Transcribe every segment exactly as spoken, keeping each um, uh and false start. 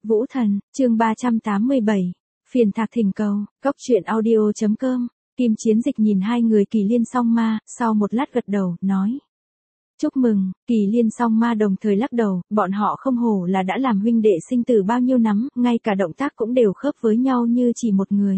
Vũ Thần, chương ba trăm tám mươi bảy. Phiền thạc thỉnh cầu, cốc truyện audio chấm com. Kim Chiến Dịch nhìn hai người Kỳ Liên song ma, sau một lát gật đầu, nói. Chúc mừng, Kỳ Liên song ma đồng thời lắc đầu, bọn họ không hổ là đã làm huynh đệ sinh tử bao nhiêu năm, ngay cả động tác cũng đều khớp với nhau như chỉ một người.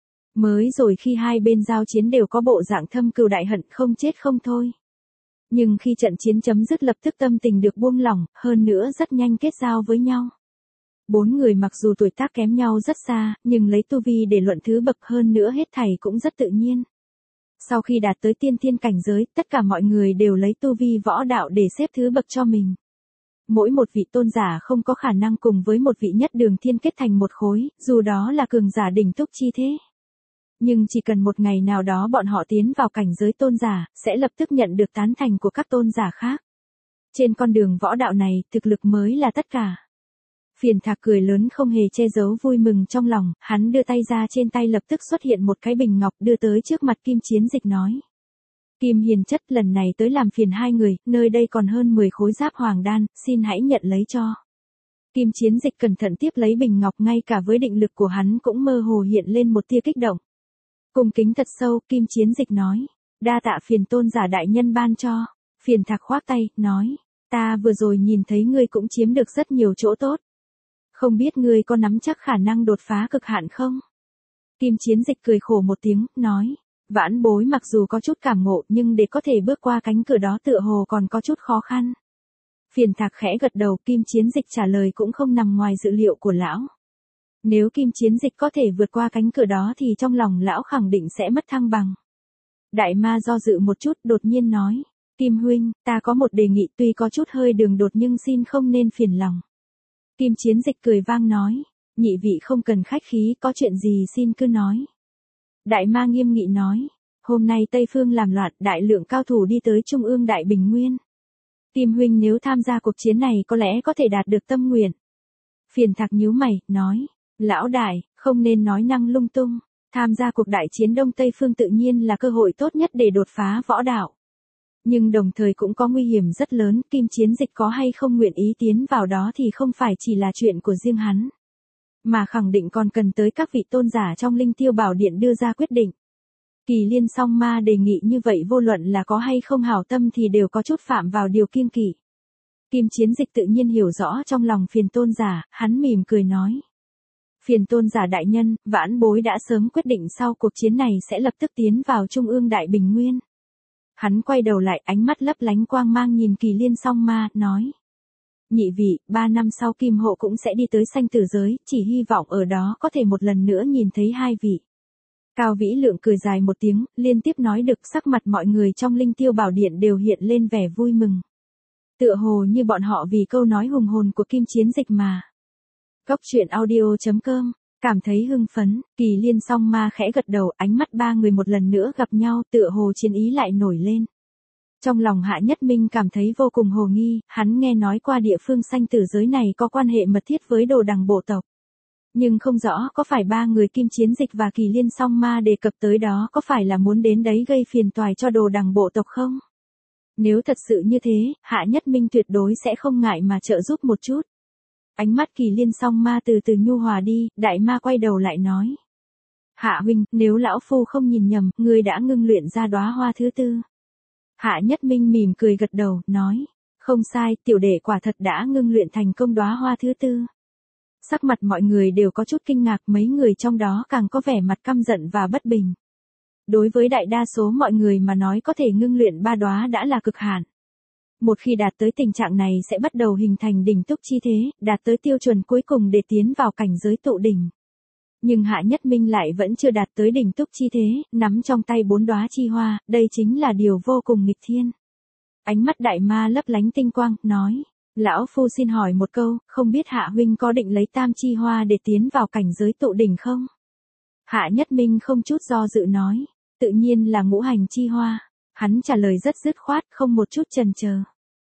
Mới rồi khi hai bên giao chiến đều có bộ dạng thâm cừu đại hận không chết không thôi. Nhưng khi trận chiến chấm dứt lập tức tâm tình được buông lỏng, hơn nữa rất nhanh kết giao với nhau. Bốn người mặc dù tuổi tác kém nhau rất xa, nhưng lấy tu vi để luận thứ bậc hơn nữa hết thảy cũng rất tự nhiên. Sau khi đạt tới tiên thiên cảnh giới, tất cả mọi người đều lấy tu vi võ đạo để xếp thứ bậc cho mình. Mỗi một vị tôn giả không có khả năng cùng với một vị nhất đường thiên kết thành một khối, dù đó là cường giả đỉnh túc chi thế. Nhưng chỉ cần một ngày nào đó bọn họ tiến vào cảnh giới tôn giả, sẽ lập tức nhận được tán thành của các tôn giả khác. Trên con đường võ đạo này, thực lực mới là tất cả. Phiền thạc cười lớn không hề che giấu vui mừng trong lòng, hắn đưa tay ra, trên tay lập tức xuất hiện một cái bình ngọc đưa tới trước mặt Kim Chiến Dịch nói. Kim Hiền chất, lần này tới làm phiền hai người, nơi đây còn hơn mười khối giáp hoàng đan, xin hãy nhận lấy cho. Kim Chiến Dịch cẩn thận tiếp lấy bình ngọc, ngay cả với định lực của hắn cũng mơ hồ hiện lên một tia kích động. Cung kính thật sâu, Kim Chiến Dịch nói. Đa tạ phiền tôn giả đại nhân ban cho. Phiền thạc khoác tay, nói. Ta vừa rồi nhìn thấy ngươi cũng chiếm được rất nhiều chỗ tốt. Không biết ngươi có nắm chắc khả năng đột phá cực hạn không? Kim Chiến Dịch cười khổ một tiếng, nói. Vãn bối mặc dù có chút cảm ngộ nhưng để có thể bước qua cánh cửa đó tựa hồ còn có chút khó khăn. Phiền thạc khẽ gật đầu, Kim Chiến Dịch trả lời cũng không nằm ngoài dự liệu của lão. Nếu Kim Chiến Dịch có thể vượt qua cánh cửa đó thì trong lòng lão khẳng định sẽ mất thăng bằng. Đại ma do dự một chút, đột nhiên nói. Kim huynh, ta có một đề nghị tuy có chút hơi đường đột nhưng xin không nên phiền lòng. Kim Chiến Dịch cười vang nói. Nhị vị không cần khách khí, có chuyện gì xin cứ nói. Đại ma nghiêm nghị nói. Hôm nay Tây Phương làm loạn, đại lượng cao thủ đi tới Trung ương Đại Bình Nguyên. Kim huynh nếu tham gia cuộc chiến này có lẽ có thể đạt được tâm nguyện. Phiền thạc nhíu mày, nói. Lão đại, không nên nói năng lung tung. Tham gia cuộc đại chiến Đông Tây Phương tự nhiên là cơ hội tốt nhất để đột phá võ đạo. Nhưng đồng thời cũng có nguy hiểm rất lớn, Kim Chiến Dịch có hay không nguyện ý tiến vào đó thì không phải chỉ là chuyện của riêng hắn. Mà khẳng định còn cần tới các vị tôn giả trong Linh Tiêu Bảo Điện đưa ra quyết định. Kỳ Liên song ma đề nghị như vậy vô luận là có hay không hảo tâm thì đều có chút phạm vào điều kiêng kỵ. Kim Chiến Dịch tự nhiên hiểu rõ trong lòng phiền tôn giả, hắn mỉm cười nói. Phiền tôn giả đại nhân, vãn bối đã sớm quyết định sau cuộc chiến này sẽ lập tức tiến vào Trung ương Đại Bình Nguyên. Hắn quay đầu lại, ánh mắt lấp lánh quang mang nhìn Kỳ Liên song ma, nói. Nhị vị, ba năm sau Kim Hộ cũng sẽ đi tới sanh tử giới, chỉ hy vọng ở đó có thể một lần nữa nhìn thấy hai vị. Cao Vĩ Lượng cười dài một tiếng, liên tiếp nói được, sắc mặt mọi người trong Linh Tiêu Bảo Điện đều hiện lên vẻ vui mừng. Tựa hồ như bọn họ vì câu nói hùng hồn của Kim Chiến Dịch mà. Cốc truyện audio chấm com, cảm thấy hưng phấn, Kỳ Liên song ma khẽ gật đầu, ánh mắt ba người một lần nữa gặp nhau, tựa hồ chiến ý lại nổi lên. Trong lòng Hạ Nhất Minh cảm thấy vô cùng hồ nghi, hắn nghe nói qua địa phương sanh tử giới này có quan hệ mật thiết với Đồ Đằng bộ tộc. Nhưng không rõ có phải ba người Kim Chiến Dịch và Kỳ Liên song ma đề cập tới đó có phải là muốn đến đấy gây phiền toái cho Đồ Đằng bộ tộc không? Nếu thật sự như thế, Hạ Nhất Minh tuyệt đối sẽ không ngại mà trợ giúp một chút. Ánh mắt Kỳ Liên song ma từ từ nhu hòa đi, đại ma quay đầu lại nói. Hạ huynh, nếu lão phu không nhìn nhầm, ngươi đã ngưng luyện ra đóa hoa thứ tư. Hạ Nhất Minh mỉm cười gật đầu, nói. Không sai, tiểu đệ quả thật đã ngưng luyện thành công đóa hoa thứ tư. Sắc mặt mọi người đều có chút kinh ngạc, mấy người trong đó càng có vẻ mặt căm giận và bất bình. Đối với đại đa số mọi người mà nói có thể ngưng luyện ba đóa đã là cực hạn. Một khi đạt tới tình trạng này sẽ bắt đầu hình thành đỉnh túc chi thế, đạt tới tiêu chuẩn cuối cùng để tiến vào cảnh giới tụ đỉnh. Nhưng Hạ Nhất Minh lại vẫn chưa đạt tới đỉnh túc chi thế, nắm trong tay bốn đóa chi hoa, đây chính là điều vô cùng nghịch thiên. Ánh mắt đại ma lấp lánh tinh quang, nói, lão phu xin hỏi một câu, không biết Hạ huynh có định lấy tam chi hoa để tiến vào cảnh giới tụ đỉnh không? Hạ Nhất Minh không chút do dự nói, tự nhiên là ngũ hành chi hoa. Hắn trả lời rất dứt khoát, không một chút chần chờ.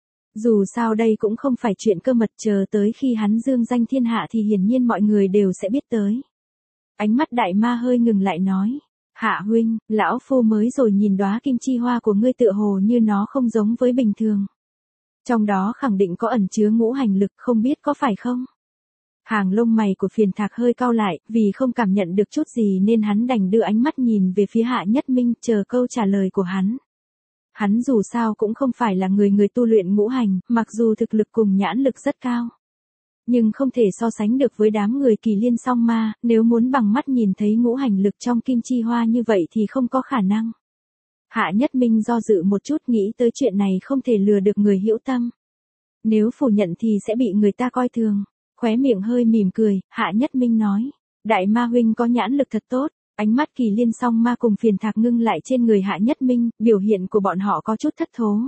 Dù sao đây cũng không phải chuyện cơ mật, chờ tới khi hắn dương danh thiên hạ thì hiển nhiên mọi người đều sẽ biết tới. Ánh mắt đại ma hơi ngừng lại nói. Hạ huynh, lão phu mới rồi nhìn đóa kim chi hoa của ngươi tựa hồ như nó không giống với bình thường. Trong đó khẳng định có ẩn chứa ngũ hành lực, không biết có phải không? Hàng lông mày của Phiền Thạc hơi cau lại, vì không cảm nhận được chút gì nên hắn đành đưa ánh mắt nhìn về phía Hạ Nhất Minh, chờ câu trả lời của hắn. Hắn dù sao cũng không phải là người người tu luyện ngũ hành, mặc dù thực lực cùng nhãn lực rất cao. Nhưng không thể so sánh được với đám người Kỳ Liên song ma, nếu muốn bằng mắt nhìn thấy ngũ hành lực trong kim chi hoa như vậy thì không có khả năng. Hạ Nhất Minh do dự một chút, nghĩ tới chuyện này không thể lừa được người hữu tâm. Nếu phủ nhận thì sẽ bị người ta coi thường. Khóe miệng hơi mỉm cười, Hạ Nhất Minh nói. Đại ma huynh có nhãn lực thật tốt. Ánh mắt Kỳ Liên song ma cùng Phiền Thạc ngưng lại trên người Hạ Nhất Minh, biểu hiện của bọn họ có chút thất thố.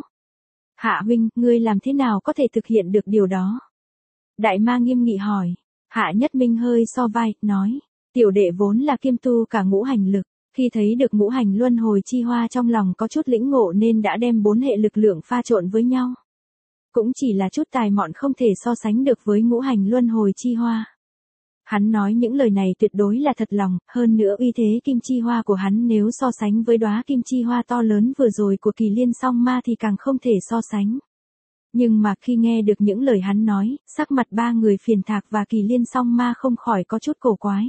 Hạ huynh, ngươi làm thế nào có thể thực hiện được điều đó? Đại ma nghiêm nghị hỏi. Hạ Nhất Minh hơi so vai, nói. Tiểu đệ vốn là kiêm tu cả ngũ hành lực. Khi thấy được ngũ hành luân hồi chi hoa trong lòng có chút lĩnh ngộ nên đã đem bốn hệ lực lượng pha trộn với nhau. Cũng chỉ là chút tài mọn không thể so sánh được với ngũ hành luân hồi chi hoa. Hắn nói những lời này tuyệt đối là thật lòng, hơn nữa uy thế kim chi hoa của hắn nếu so sánh với đóa kim chi hoa to lớn vừa rồi của Kỳ Liên song ma thì càng không thể so sánh. Nhưng mà khi nghe được những lời hắn nói, sắc mặt ba người Phiền Thạc và Kỳ Liên song ma không khỏi có chút cổ quái.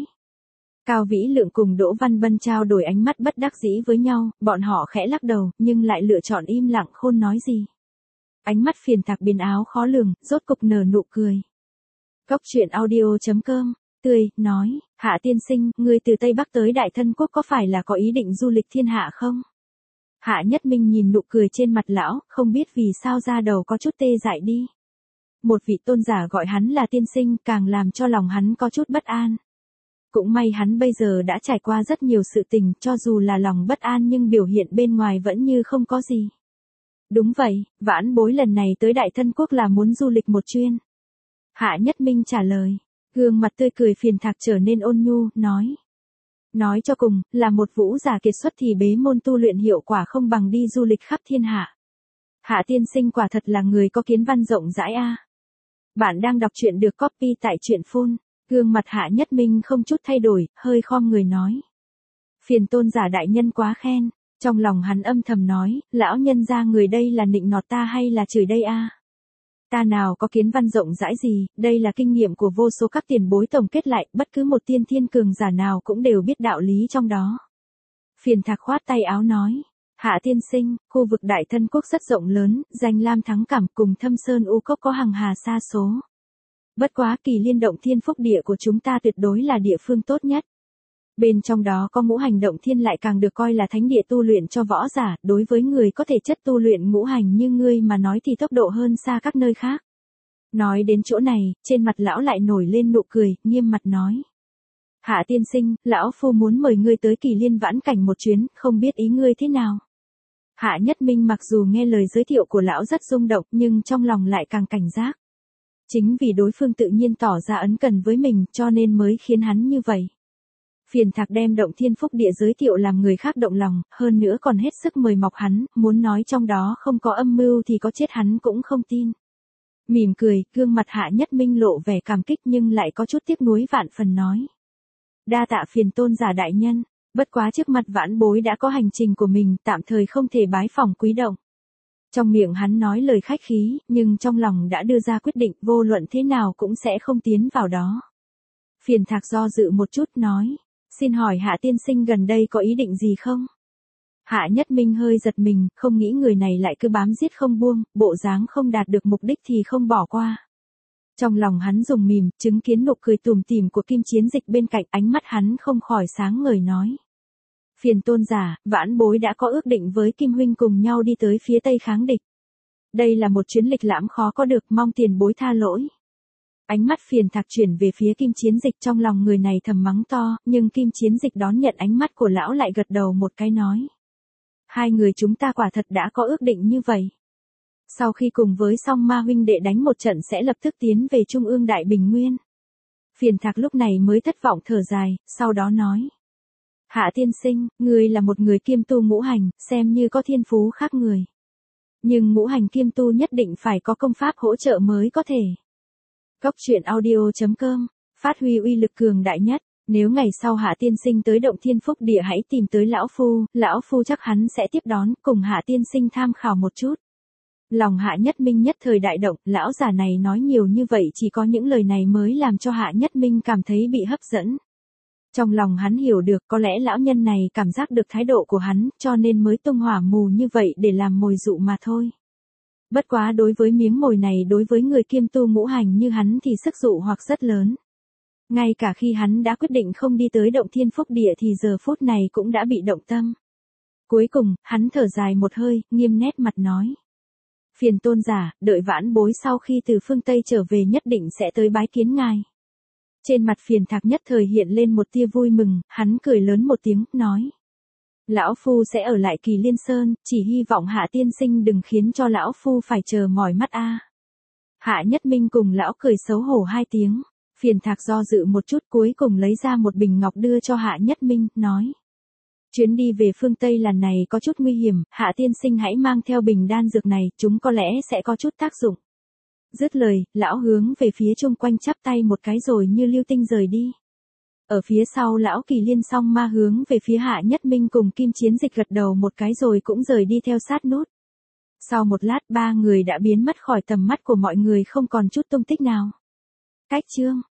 Cao Vĩ Lượng cùng Đỗ Văn Bân trao đổi ánh mắt bất đắc dĩ với nhau, bọn họ khẽ lắc đầu, nhưng lại lựa chọn im lặng không nói gì. Ánh mắt Phiền Thạc biến áo khó lường, rốt cục nở nụ cười. Cốc truyện audio chấm com, tươi, nói, Hạ tiên sinh, ngươi từ Tây Bắc tới Đại Thân Quốc có phải là có ý định du lịch thiên hạ không? Hạ Nhất Minh nhìn nụ cười trên mặt lão, không biết vì sao da đầu có chút tê dại đi. Một vị tôn giả gọi hắn là tiên sinh, càng làm cho lòng hắn có chút bất an. Cũng may hắn bây giờ đã trải qua rất nhiều sự tình, cho dù là lòng bất an nhưng biểu hiện bên ngoài vẫn như không có gì. Đúng vậy, vãn bối lần này tới Đại Thân Quốc là muốn du lịch một chuyến. Hạ Nhất Minh trả lời, gương mặt tươi cười Phiền Thạc trở nên ôn nhu, nói. Nói cho cùng, là một vũ giả kiệt xuất thì bế môn tu luyện hiệu quả không bằng đi du lịch khắp thiên hạ. Hạ tiên sinh quả thật là người có kiến văn rộng rãi a. Bạn đang đọc truyện được copy tại truyện phun. Gương mặt Hạ Nhất Minh không chút thay đổi, hơi khom người nói. Phiền tôn giả đại nhân quá khen. Trong lòng hắn âm thầm nói, lão nhân gia người đây là nịnh nọt ta hay là chửi đây a? Ta nào có kiến văn rộng rãi gì, đây là kinh nghiệm của vô số các tiền bối tổng kết lại, bất cứ một tiên thiên cường giả nào cũng đều biết đạo lý trong đó. Phiền Thạc khoát tay áo nói, Hạ tiên sinh, khu vực Đại Thân Quốc rất rộng lớn, danh lam thắng cảm cùng Thâm Sơn U Cốc có hằng hà sa số. Bất quá Kỳ Liên động thiên phúc địa của chúng ta tuyệt đối là địa phương tốt nhất. Bên trong đó có ngũ hành động thiên lại càng được coi là thánh địa tu luyện cho võ giả, đối với người có thể chất tu luyện ngũ hành như ngươi mà nói thì tốc độ hơn xa các nơi khác. Nói đến chỗ này, trên mặt lão lại nổi lên nụ cười, nghiêm mặt nói. Hạ tiên sinh, lão phu muốn mời ngươi tới Kỳ Liên vãn cảnh một chuyến, không biết ý ngươi thế nào. Hạ Nhất Minh mặc dù nghe lời giới thiệu của lão rất rung động nhưng trong lòng lại càng cảnh giác. Chính vì đối phương tự nhiên tỏ ra ấn cần với mình cho nên mới khiến hắn như vậy. Phiền Thạc đem động thiên phúc địa giới thiệu làm người khác động lòng, hơn nữa còn hết sức mời mọc hắn, muốn nói trong đó không có âm mưu thì có chết hắn cũng không tin. Mỉm cười, gương mặt Hạ Nhất Minh lộ vẻ cảm kích nhưng lại có chút tiếc nuối vạn phần nói. Đa tạ phiền tôn giả đại nhân, bất quá trước mặt vãn bối đã có hành trình của mình, tạm thời không thể bái phỏng quý động. Trong miệng hắn nói lời khách khí, nhưng trong lòng đã đưa ra quyết định vô luận thế nào cũng sẽ không tiến vào đó. Phiền Thạc do dự một chút nói. Xin hỏi Hạ tiên sinh gần đây có ý định gì không? Hạ Nhất Minh hơi giật mình, không nghĩ người này lại cứ bám giết không buông, bộ dáng không đạt được mục đích thì không bỏ qua. Trong lòng hắn dùng mỉm, chứng kiến nụ cười tủm tỉm của Kim Chiến Dịch bên cạnh, ánh mắt hắn không khỏi sáng ngời nói. Phiền tôn giả, vãn bối đã có ước định với Kim huynh cùng nhau đi tới phía Tây kháng địch. Đây là một chuyến lịch lãm khó có được, mong tiền bối tha lỗi. Ánh mắt Phiền Thạc chuyển về phía Kim Chiến Dịch, trong lòng người này thầm mắng to, nhưng Kim Chiến Dịch đón nhận ánh mắt của lão lại gật đầu một cái nói. Hai người chúng ta quả thật đã có ước định như vậy. Sau khi cùng với song ma huynh đệ đánh một trận sẽ lập tức tiến về Trung ương Đại Bình Nguyên. Phiền Thạc lúc này mới thất vọng thở dài, sau đó nói. Hạ tiên sinh, ngươi là một người kiêm tu ngũ hành, xem như có thiên phú khác người. Nhưng ngũ hành kiêm tu nhất định phải có công pháp hỗ trợ mới có thể. Cốc truyện audio chấm com, phát huy uy lực cường đại nhất. Nếu ngày sau Hạ tiên sinh tới động thiên phúc địa hãy tìm tới lão phu, lão phu chắc hắn sẽ tiếp đón, cùng Hạ tiên sinh tham khảo một chút. Lòng Hạ Nhất Minh nhất thời đại động, lão già này nói nhiều như vậy chỉ có những lời này mới làm cho Hạ Nhất Minh cảm thấy bị hấp dẫn. Trong lòng hắn hiểu được có lẽ lão nhân này cảm giác được thái độ của hắn cho nên mới tung hỏa mù như vậy để làm mồi dụ mà thôi. Bất quá đối với miếng mồi này đối với người kiêm tu ngũ hành như hắn thì sức dụ hoặc rất lớn. Ngay cả khi hắn đã quyết định không đi tới động thiên phúc địa thì giờ phút này cũng đã bị động tâm. Cuối cùng, hắn thở dài một hơi, nghiêm nét mặt nói. Phiền tôn giả, đợi vãn bối sau khi từ phương Tây trở về nhất định sẽ tới bái kiến ngài. Trên mặt Phiền Thạc nhất thời hiện lên một tia vui mừng, hắn cười lớn một tiếng, nói. Lão Phu sẽ ở lại Kỳ Liên Sơn, chỉ hy vọng Hạ tiên sinh đừng khiến cho Lão Phu phải chờ mỏi mắt a. Hạ Nhất Minh cùng Lão cười xấu hổ hai tiếng, Phiền Thạc do dự một chút cuối cùng lấy ra một bình ngọc đưa cho Hạ Nhất Minh, nói. Chuyến đi về phương Tây lần này có chút nguy hiểm, Hạ tiên sinh hãy mang theo bình đan dược này, chúng có lẽ sẽ có chút tác dụng. Dứt lời, lão hướng về phía chung quanh chắp tay một cái rồi như lưu tinh rời đi. Ở phía sau lão Kỳ Liên song ma hướng về phía Hạ Nhất Minh cùng Kim Chiến Dịch gật đầu một cái rồi cũng rời đi theo sát nút. Sau một lát ba người đã biến mất khỏi tầm mắt của mọi người không còn chút tung tích nào. Cách chương